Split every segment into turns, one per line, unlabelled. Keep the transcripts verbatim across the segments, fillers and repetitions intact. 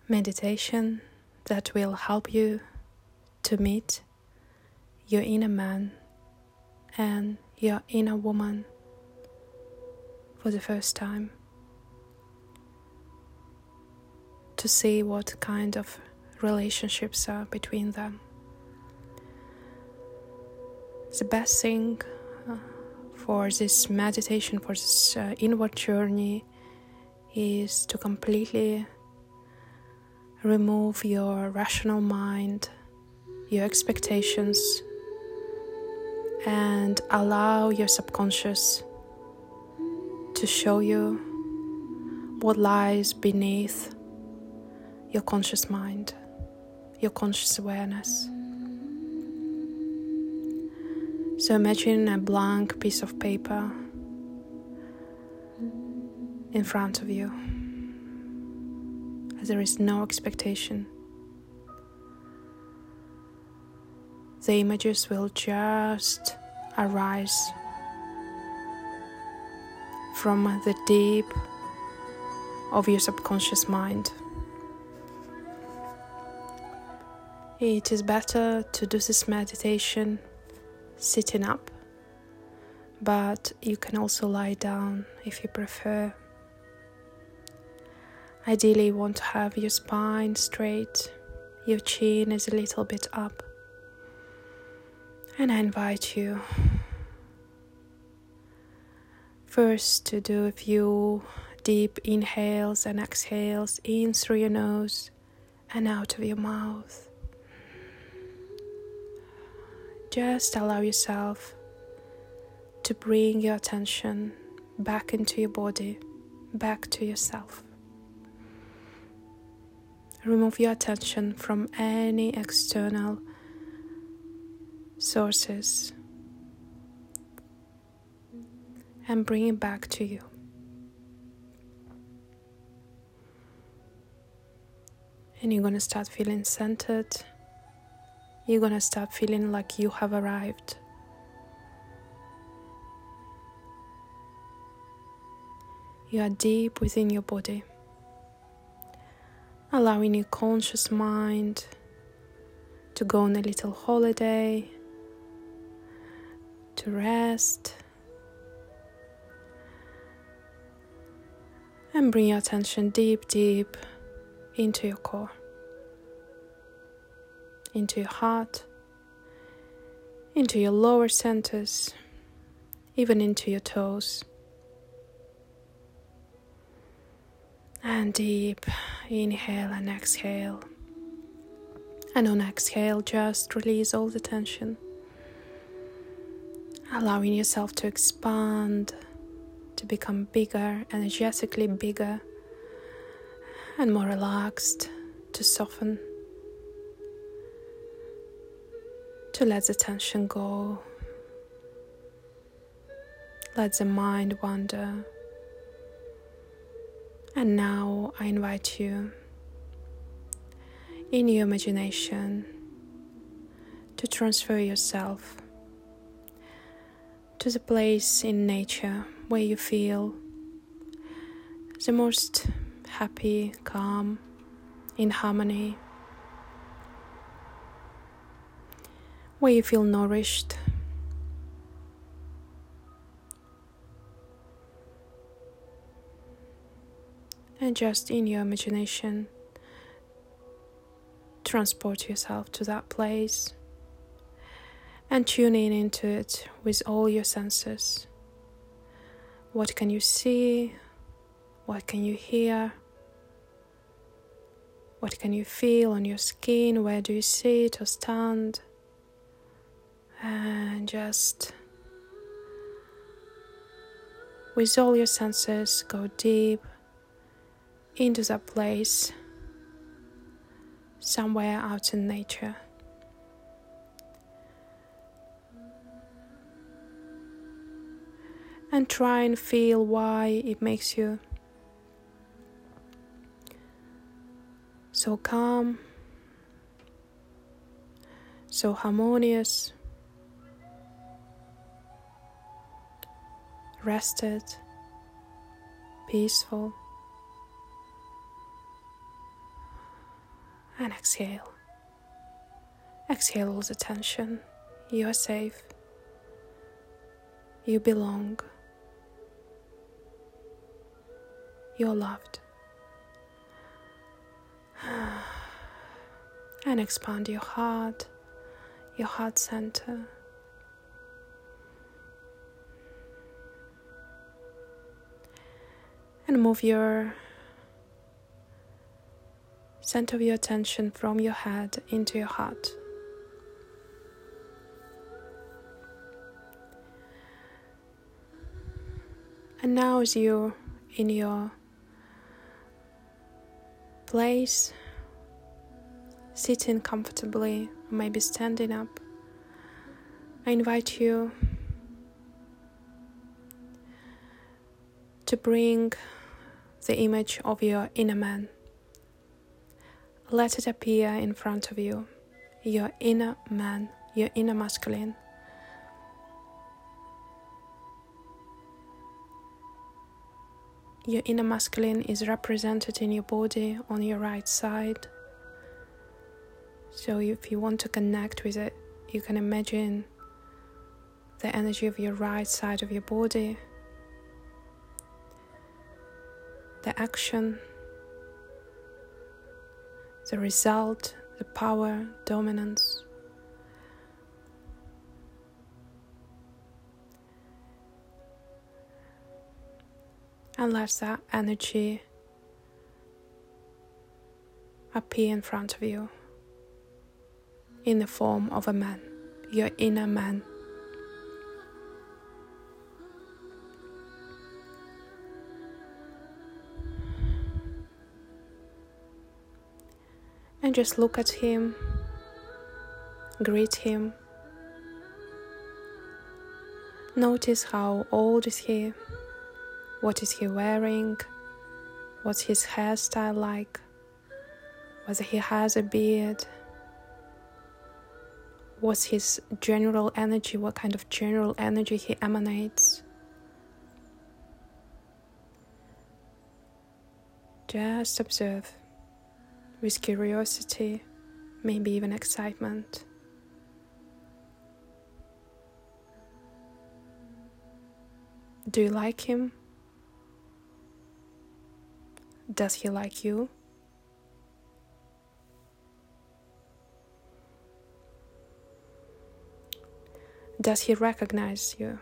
meditation that will help you to meet your inner man and your inner woman for the first time, to see what kind of relationships are between them. The best thing uh, for this meditation, for this uh, inward journey, is to completely remove your rational mind, your expectations, and allow your subconscious to show you what lies beneath your conscious mind, your conscious awareness. So imagine a blank piece of paper in front of you. There is no expectation. The images will just arise from the deep of your subconscious mind. It is better to do this meditation sitting up, but you can also lie down if you prefer. Ideally, you want to have your spine straight, your chin is a little bit up. And I invite you first to do a few deep inhales and exhales in through your nose and out of your mouth. Just allow yourself to bring your attention back into your body, back to yourself. Remove your attention from any external sources and bring it back to you. And you're going to start feeling centered. You're going to start feeling like you have arrived. You are deep within your body, allowing your conscious mind to go on a little holiday, to rest, and bring your attention deep, deep into your core, into your heart, into your lower centers, even into your toes. And deep inhale and exhale. And on exhale, just release all the tension, allowing yourself to expand, to become bigger, energetically bigger, and more relaxed, to soften, to let the tension go, let the mind wander. And now I invite you, in your imagination, to transfer yourself to the place in nature where you feel the most happy, calm, in harmony, where you feel nourished, and just in your imagination transport yourself to that place and tune in into it with all your senses. What can you see? What can you hear? What can you feel on your skin? Where do you sit or stand? And just with all your senses go deep into that place, somewhere out in nature. And try and feel why it makes you so calm, so harmonious, rested, peaceful. and exhale. Exhale all the tension. You are safe. You belong. You're loved. And expand your heart, your heart center. And move your center of your attention from your head into your heart. And now as you're in your place, sitting comfortably, or maybe standing up, I invite you to bring the image of your inner man. Let it appear in front of you, your inner man, your inner masculine. Your inner masculine is represented in your body on your right side. So if you want to connect with it, you can imagine the energy of your right side of your body, the action, the result, the power, dominance. And let that energy appear in front of you in the form of a man, your inner man. And just look at him, greet him. Notice how old is he, what is he wearing, what's his hairstyle like, whether he has a beard, what's his general energy, what kind of general energy he emanates. Just observe with curiosity, maybe even excitement. Do you like him? Does he like you? Does he recognize you?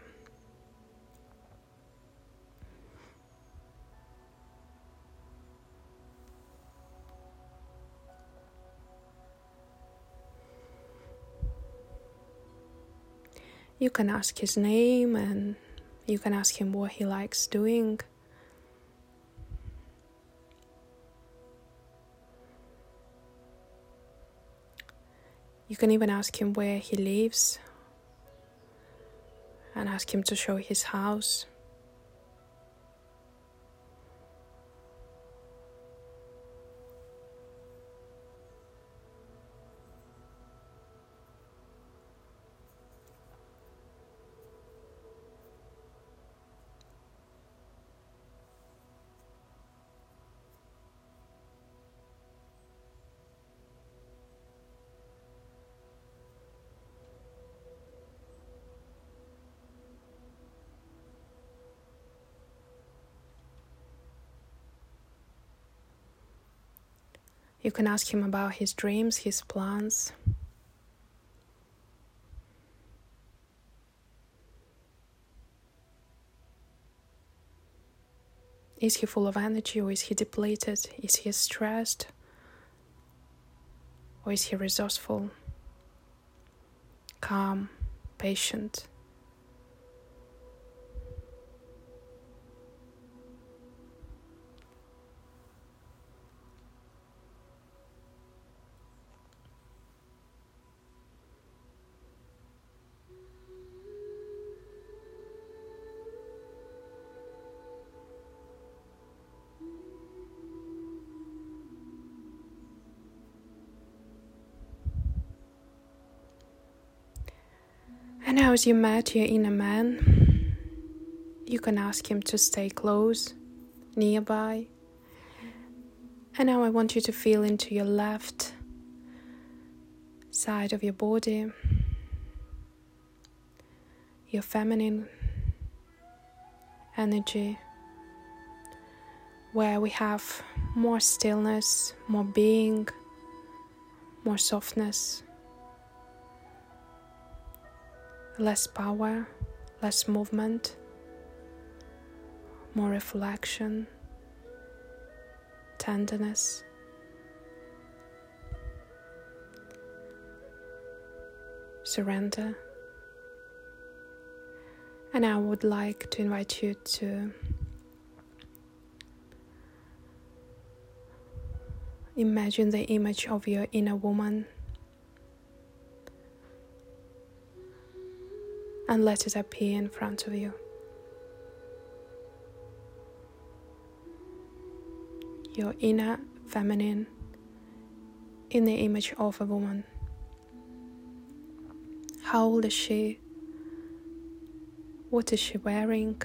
You can ask his name and you can ask him what he likes doing. You can even ask him where he lives and ask him to show his house. You can ask him about his dreams, his plans. Is he full of energy or is he depleted? Is he stressed or is he resourceful, calm, patient? And now as you met your inner man, you can ask him to stay close, nearby. And now I want you to feel into your left side of your body, your feminine energy, where we have more stillness, more being, more softness, less power, less movement, more reflection, tenderness. Surrender. And I would like to invite you to imagine the image of your inner woman and let it appear in front of you. Your inner feminine in the image of a woman. How old is she? What is she wearing?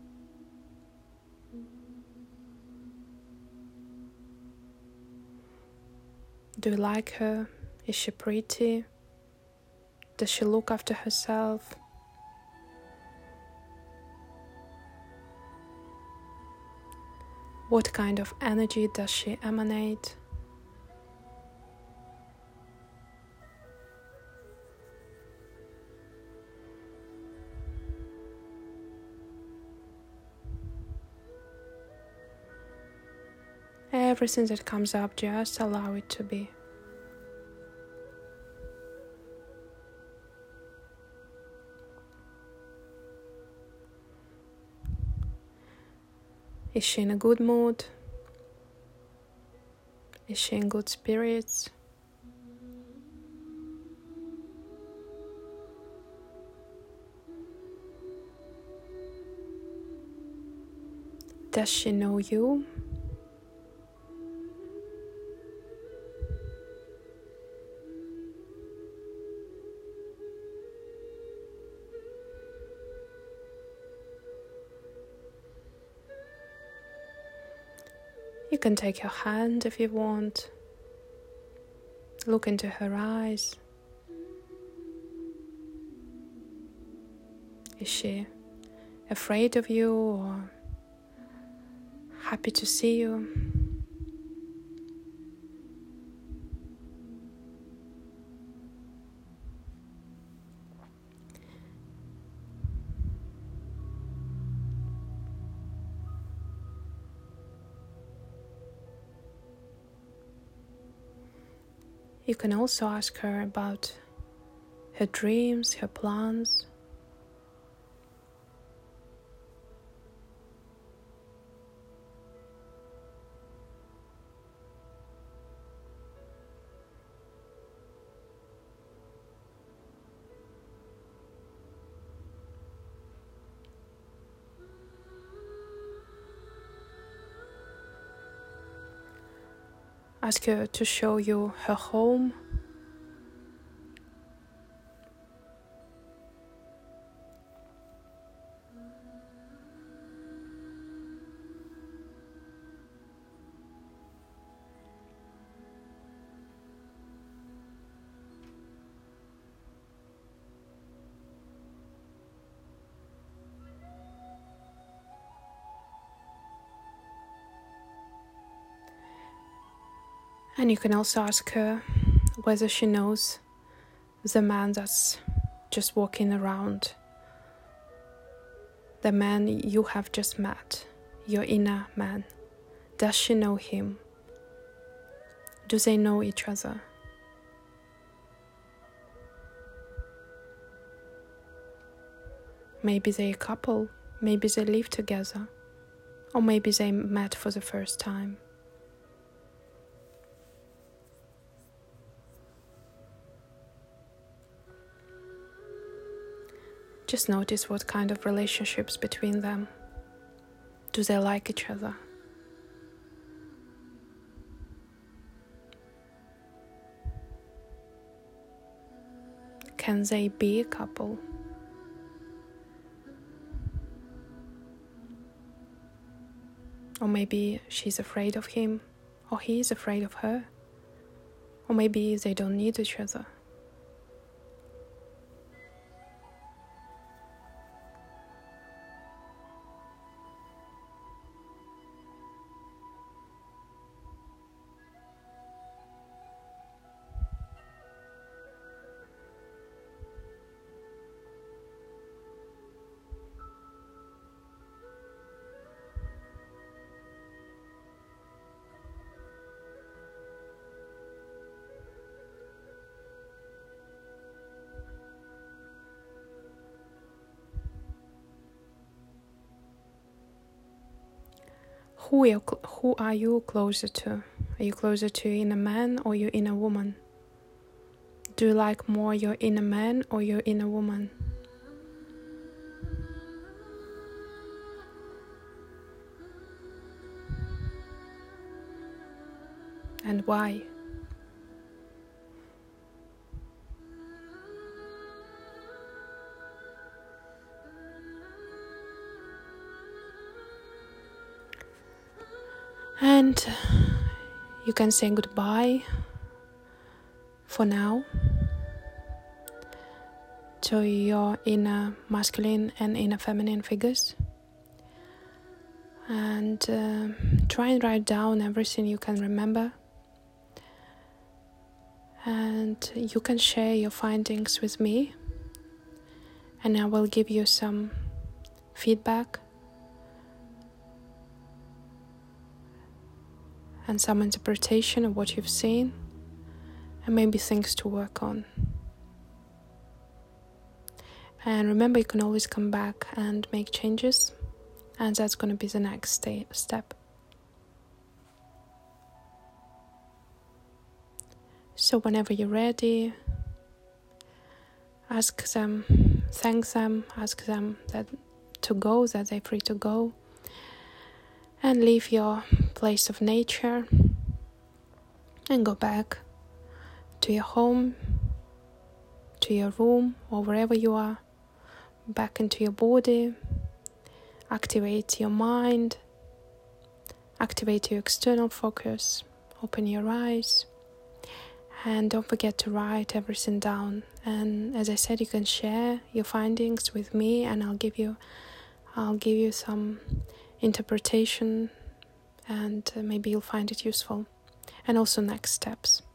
Do you like her? Is she pretty? Does she look after herself? What kind of energy does she emanate? Everything that comes up, just allow it to be. Is she in a good mood? Is she in good spirits? Does she know you? You can take your hand if you want. Look into her eyes. Is she afraid of you or happy to see you? You can also ask her about her dreams, her plans. Ask her to show you her home. And you can also ask her whether she knows the man that's just walking around, the man you have just met, your inner man. Does she know him? Do they know each other? Maybe they're a couple, maybe they live together, or maybe they met for the first time. Just notice what kind of relationships between them. Do they like each other? Can they be a couple? Or maybe she's afraid of him, or he is afraid of her. Or maybe they don't need each other. who, you, who are you closer to? Are you closer to your inner man or your inner woman? Do you like more your inner man or your inner woman? And why? And you can say goodbye for now to your inner masculine and inner feminine figures. And uh, try and write down everything you can remember. And you can share your findings with me. And I will give you some feedback and some interpretation of what you've seen, and maybe things to work on. And remember, you can always come back and make changes, and that's going to be the next sta- step. So whenever you're ready, ask them, thank them, ask them that to go, that they're free to go, and leave your place of nature and go back to your home, to your room, or wherever you are, back into your body. Activate your mind, activate your external focus, open your eyes, and don't forget to write everything down. And as I said, you can share your findings with me, and I'll give you I'll give you some interpretation, and uh, maybe you'll find it useful, and also next steps.